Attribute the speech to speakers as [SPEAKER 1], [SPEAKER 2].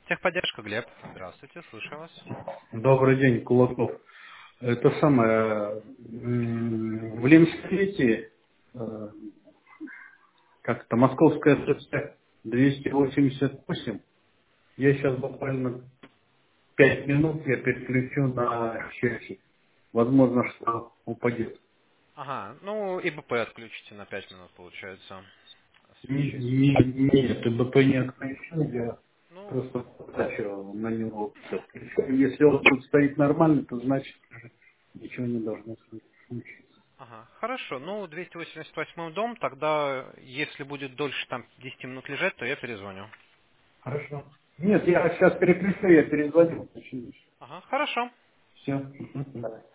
[SPEAKER 1] Техподдержка, Глеб. Здравствуйте, слушаю вас.
[SPEAKER 2] Добрый день, Кулаков. Это самое, в Ленсовете, как-то Московская ССР 288. Я сейчас буквально 5 минут я переключу на счастье. Возможно, что упадет.
[SPEAKER 1] Ага, ну и БП отключите на 5 минут, получается. Свечи.
[SPEAKER 2] Нет, БП не отключу, я
[SPEAKER 1] Ну,
[SPEAKER 2] просто потрачу на него все. Если он тут стоит нормально, то значит ничего не должно случиться.
[SPEAKER 1] ага, хорошо. Ну, 288 дом, тогда, если будет дольше там 10 минут лежать, то я перезвоню.
[SPEAKER 2] Хорошо. Нет, я сейчас переключу, я перезвоню.
[SPEAKER 1] Ага, хорошо.
[SPEAKER 2] Все.